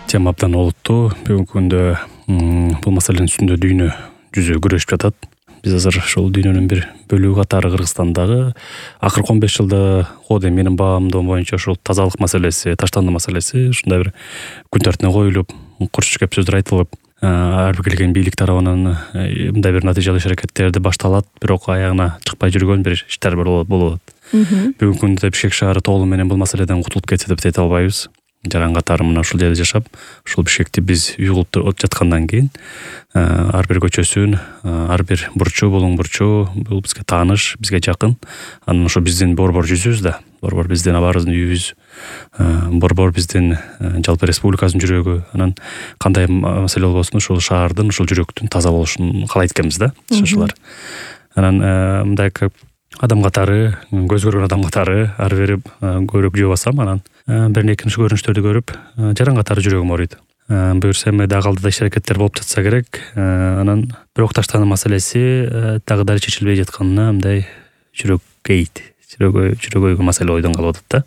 Тема абдан олуттуу. Бүгүнкү күндө бул маселенин үстүндө дүйнө жүзү күрөшүп жатат. Биз азыр ошол дүйнөнүн бир бөлүгү катары Кыргызстандагы акыркы 15 жылда коодой менин баамдоом боюнча ушул тазалык маселеси, таштандуу маселеси ушундай бир күн тартибине коюлуп, курч кеп сөздөр айтылып, ар бир келген бийлик тарабынан мындай бир натыйжалуу иш-аракеттерди башталат, бирок аягына чыкпай жүргөн бир иштер болот. Бүгүнкү күндө Бишкек шаары толугу менен бул маселеден кутулуп кетти деп айта албайбыз. Жаран катары мына ушул жерде жашап, ушул Бишкекти биз уюлуп жаткандан кийин ар бир көчөсүн, ар бир бурчу, булуң бурчу бул бизге тааныш, бизге жакын. Анан ошо биздин борбор жүзүбүз да. Борбор биздин абарыбыздын үйүбүз. Борбор биздин жалпы республикабыздын жүрөгү. Анан кандай маселе болбосун ушул шаардын, ушул жүрөктүн таза болушун каалайт экенбиз да, жашаушылар. Анан мындай адам катары, көз көргөн адам катары ар бери көрүп жөө басам, анан бир экинчи көрүнүштөрдү көрүп, жаран катары жүрөгүм ооруйт. Буюрса эми дагы алдыда иш-аракеттер болуп жатса керек. Анан бирок таштандуу маселеси дагы чечилбей жатканына мындай жүрөк кейт. Жүрөгөйгө маселе ойдон калып атат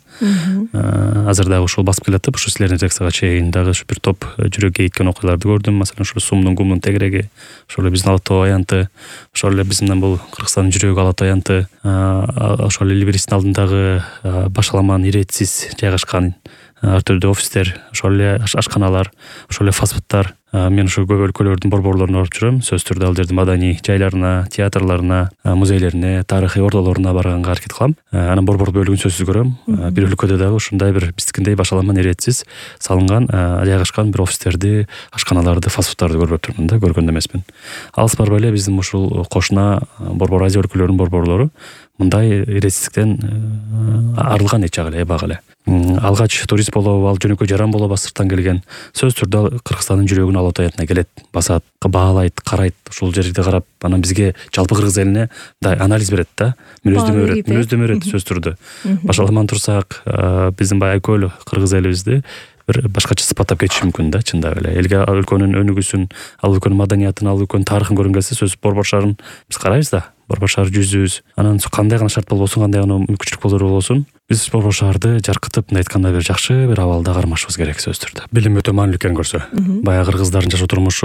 да. Азыр дагы ушул басып келатып, ушу силердин редакцияга чейин дагы бир топ жүрөк кейткен окуяларды көрдүм. Маселен, ушул Сумдун Гумдун тегереги, ошол эле биздин Ала Тоо аянты, ошол эле биздин бул Кыргызстандын жүрөгү Ала Тоо аянты, ошол эле Либеристин алдындагы башаламан иретсиз жайгашкан ар түрдүү офистер, ошол эле ашканалар, ошол эле фастфудтар. Мен ушу көп өлкөлөрдүн борборлоруна барып жүрөм. Сөзсүз түрдө ал жердин маданий жайларына, театрларына, музейлерине, тарыхый ордолоруна барганга аракет кылам. Анан борбор бөлүгүн сөзсүз көрөм. Бир өлкөдө дагы ушундай бир биздикиндей башаламан иретсиз салынган, жайгашкан бир офистерди, ашканаларды, фастфудтарды көрүп турмун да, көргөн эмесмин. Алыс барбай эле биздин ушул кошуна борбор Азия өлкөлөрүнүн борборлору мындай иретсиздиктен арылган эч жагы эле, эбак эле. Алгач турист болобу, ал жөнөкөй жаран болобу сырттан келген. Сөзсүз түрдө Кыргызстандын жүрөгүн Ала Тоо аянтына келет, басат, баалайт, карайт, ушул жерди карап, анан бизге жалпы кыргыз элине мындай анализ берет да, мүнөздөмө берет сөзсүз түрдө. Башаламан турсак, биздин баягы көл кыргыз элибизди бир башкача сыпаттап кетиши мүмкүн да, чындап эле. Элге ал өлкөнүн өнүгүүсүн, ал өлкөнүн маданиятын, ал өлкөнүн тарыхын көргөн кезде сөзсүз борбор шаарын биз карайбыз да. Борбор шаар жүзүбүз. Анан кандай гана шарт болбосун, кандай гана мүмкүнчүлүк болбосун, биз борбор шаарды жаркытып, мындай айтканда бир жакшы бир абалда кармашыбыз керек сөзсүз түрдө. Билим өтө маанилүү экенин көрсө. Баягы кыргыздардын жашоо турмушу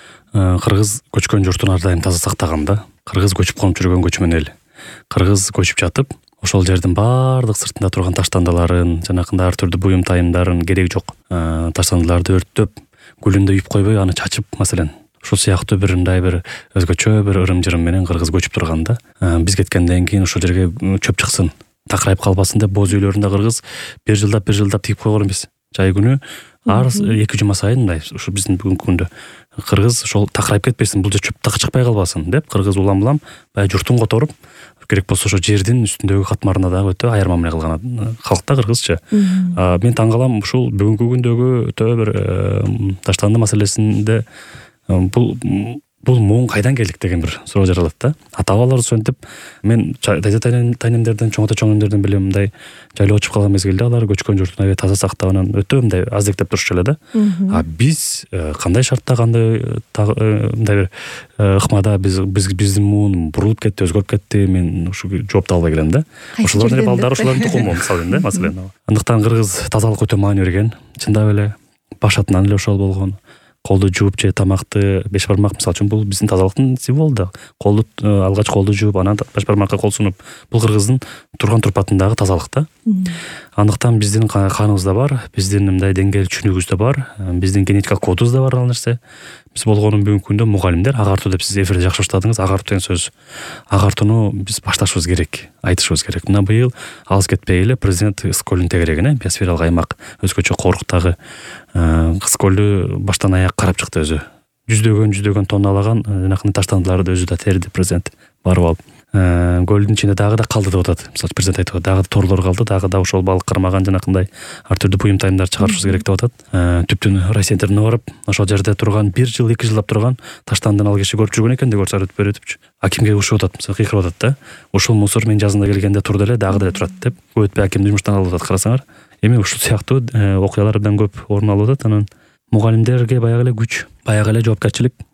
кыргыз көчкөн журтун ар дайым таза сактаган да. Кыргыз көчүп конуп жүргөн көчмөн эл. Кыргыз көчүп жатып, ошол жердин баардык сыртында турган таштандыларын, жанакындай ар түрдүү буюм тайымдарын, кереги жок таштандыларды өрттөп, гүлүндө үйүп койбой аны чачып, маселен. Ушул сыяктуу бир мындай бир өзгөчө бир ырым-жырым менен кыргыз көчүп турган да. Биз кеткенден кийин ушул жерге чөп чыксын, такырайып калбасын деп боз үйлөрүндө кыргыз бир жылдап тигип койгон эмес. Жай күнү ар 2 жума сайын мындай ушу биздин бүгүнкү күндө кыргыз ошол такырайып кетпесин, бул жер чөп такы чыкпай калбасын деп кыргыз улам баягы журтун которуп, керек болсо ошо жердин үстүндөгү катмарына дагы өтө аяр мамиле кылган калк да кыргызчы. Мен таң калам ушул бүгүнкү күндөгү өтө бир таштандуу маселесинде бул муун кайдан келдик деген бир суроо жаралат да. Ата-бабалар ошентип, мен тайнемдерден, чоң ата-чоңдерден билем, мындай жайлоо чыгып калган мезгилде алар көчкөн журтун аябай таза сактап, анан өтө мындай аздектеп турушчу эле да. Биз кандай шартта, кандай мындай бир ыкмада биздин муун бурулуп кетти, өзгөрүп кетти, мен ушу жоопду албай келем да. Ошолордун балдары, ошолордун тукуму мисалы да, маселен. Андыктан кыргыз тазалык өтө маани берген, чындап эле башатынан эле ошол болгон. Колду жууп же тамакты, беш бармак мисалы үчүн бул биздин тазалыктын символу да. Алгач колду жууп, анан беш бармакка кол сунуп, бул кыргыздын турган турпатындагы тазалык да. Андыктан биздин каныбызда бар, биздин мындай деңгээл түшүнүгүбүздө бар, биздин генетикалык кодубузда бар ал нерсе. Биз болгону бүгүнкү күндө мугалимдер агартуу деп сиз эфирде жакшы баштадыңыз. Агартуу деген сөз. Агартууну биз башташыбыз керек, айтышыбыз керек. Мына быйыл алыс кетпей эле президент Ысык көлүнүн тегерегине, биосфералык аймак, өзгөчө Коруктагы Ысык көлдү баштан аяк карап чыкты өзү. Жүздөгөн тонналаган жанакындай таштандыларды өзү да терди президент барып алып. Көлдүн ичинде дагы да калды деп атат. Мисалы президент айтып, дагы да торлор калды, дагы да ошол балык кармаган жанакындай ар түрдүү буюм тайымдар чыгарышыбыз керек деп атат. Түптүн райцентрине барып, ошол жерде турган 1 жыл, 2 жылдап турган таштандын ал киши көрүп жүргөн экен деп көрсө өтүпчү. Акимге ушуп атат, мисалы кыйкырып атат да. Ушул мусор мен жазында келгенде турду эле, дагы деле турат деп. Көп өтпөй аким жумуштан алып атат, карасаңар. Эми ушул сыяктуу окуялар абдан көп орун алып атат. Анан мугалимдерге баягы эле күч, баягы эле жоопкерчилик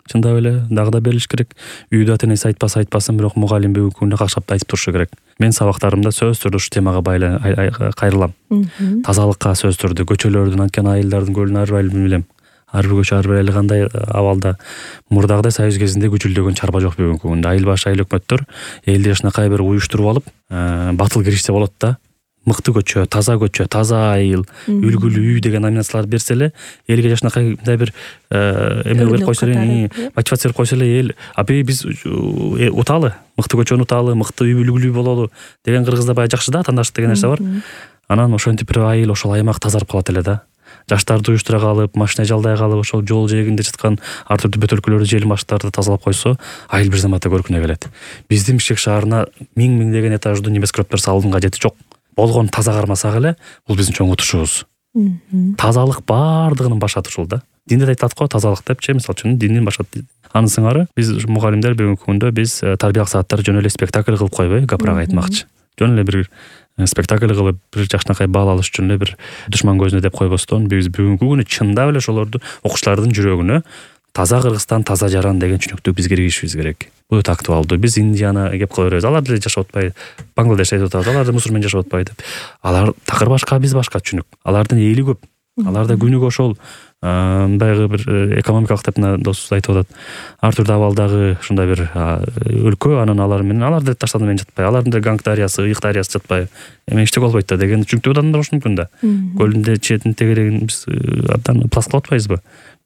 чындап эле дагы да берилиш керек. Үйдө ата энеси айтпасын, бирок мугалим бүгүнкү күндө кашкап айтып турушу керек. Мен сабактарымда сөзсүз түрдө ушу темага кайрылам. Тазалыкка сөзсүз түрдө, көчөлөрдүн, анткени айылдардын көлүн ар бир билем. Ар бир көчө ар бир айыл кандай абалда. Мурдагыдай союз кезинде күчүлдөгөн чарба жок бүгүнкү күндө. Айыл башы, айыл өкмөттөр элди жакшынакай бир уюштуруп алып, батыл киришсе болот да. Мыкты көчө, таза айыл, үлгүлүү үй деген номинацияларды берсе эле, элге жакшынакай мындай бир эме берип койсо эле, мотивация берип койсо эле эл, биз уталы, мыкты көчөнү уталы, мыкты үй үлгүлүү бололу деген кыргызда баягы жакшы да, атаандаштык деген нерсе бар. Анан ошентип бир айыл, ошол аймак тазарып калат эле да. Жаштарды уюштура калып, машина жалдай калып, ошол жол жээгинде жаткан ар түрдүү бөтөлкөлөрдү, желим баштарды тазалап койсо, айыл бир заматта көркүнө келет. Биздин Бишкек шаарына миңдеген этаждуу немес кроптор салуунун кажети жок. Болгон таза кармасак эле, бул биздин чоң утушубуз. Тазалык баардыгынын башаты ушул да. Динде айтат го, тазалык депчи, мисалы үчүн диндин башаты. Анын сыңары биз мугалимдер бүгүнкү күндө биз тарбиялык сааттар жөн эле спектакль кылып койбой, капырак айтмакчы. Жөн эле бир спектакль кылып, бир жакшынакай баал алыш үчүн эле бир душман көзүнө деп койбостон, биз бүгүнкү күнү чындап эле ошолорду окуучулардын жүрөгүнө таза Кыргызстан, таза жаран деген түшүнүктү биз киргизишибиз керек. Бул өтө актуалдуу. Биз Индияны кеп кое беребиз. Алар деле жашап атпайбы? Бангладеш айтып атабыз. Алар да мусул менен жашап атпайбы деп. Алар такыр башка, биз башка түшүнүк. Алардын эли көп. Аларда күнүгө ошол баягы бир экономикалык деп досубуз айтып атат. Ар түрдүү абалдагы ушундай бир өлкө, анан алар менен алар деле таштануу менен жатпайбы? Алардын деле Ганг дарыясы, Ыйык дарыясы жатпайбы? Эме эчтеке болбойт да деген түшүнүктүү адамдар болушу мүмкүн да. Көлдүн четин тегерегин биз абдан пласт кылып атпайбызбы?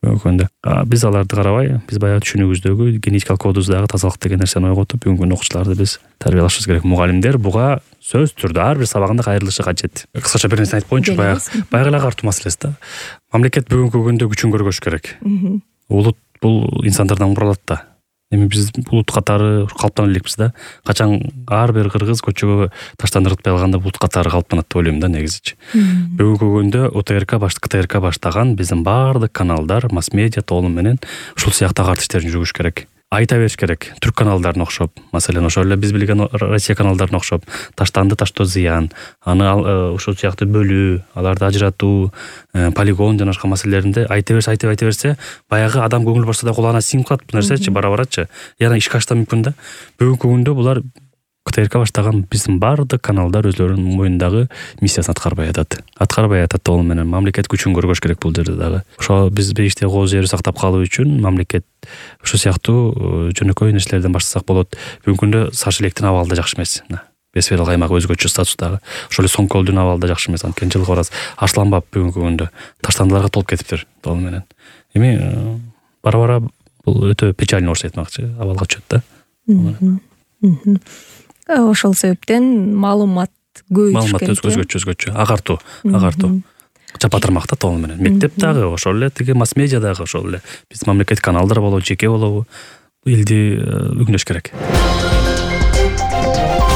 Биз аларды карабай, биз баягы түшүнүгүбүздөгү генетикалык кодубуздагы тазалык деген нерсени ойготуп, бүгүнкү окуучуларды биз тарбиялашыбыз керек. Мугалимдер буга сөзсүз түрдө ар бир сабагында кайрылышы кажет. Кыскача бир нерсе айтып коеюнчу, баягы эле картуу маселеси да. Мамлекет бүгүнкү күндө күчүн көргөзүш керек. Улут бул инсандардан куралат да. Эми биз улут катары калыптана элекпиз да. Качан ар бир кыргыз көчөгө таштандыртпай алганда улут катары калыптанат деп ойлойм да негизичи. Бүгүнкү күндө КТРК баштаган биздин баардык каналдар, масс-медиа толугу менен ушул сыяктагы арт иштерин жүргүзүш керек. Айта бериш керек. Түрк каналдарына окшоп, маселен ошол эле биз билген Россия каналдарына окшоп, таштанды таштоо зыян, аны ушул сыяктуу бөлүү, аларды ажыратуу, полигон жана башка маселелеринде айта берсе, баягы адам көңүл бурса да кулагына сиңип калат бул нерсечи, бара-барачы. Яна ишке ашта мүмкүн да. Бүгүнкү күндө булар КТРК баштаган биздин баардык каналдар өзлөрүнүн мойнундагы миссиясын аткарбай атат толугу менен. Мамлекет күчүн көргөзүш керек бул жерде дагы. Ошо биз бейиште кооз жерди сактап калуу үчүн мамлекет ушул сыяктуу жөнөкөй нерселерден баштасак болот. Бүгүнкү күндө Саш электин абалы да жакшы эмес. Бесферал аймак өзгөчө статустагы. Ошол эле Соң көлдүн абалы да жакшы эмес. Анткени жылга барас Арсланбап бүгүнкү күндө таштандыларга толуп кетиптир толугу менен. Эми бара-бара бул өтө печально болуп айтмакчы, абалга түшөт да. Ошол себептен маалымат көбөйтүш керек. Өзгөчө, агартуу. Чапатырмак да толугу менен. Мектеп дагы, ошол эле тиги масс-медиа дагы ошол эле. Биз мамлекет каналдар болобу, жеке болобу, элди үгүндөш керек.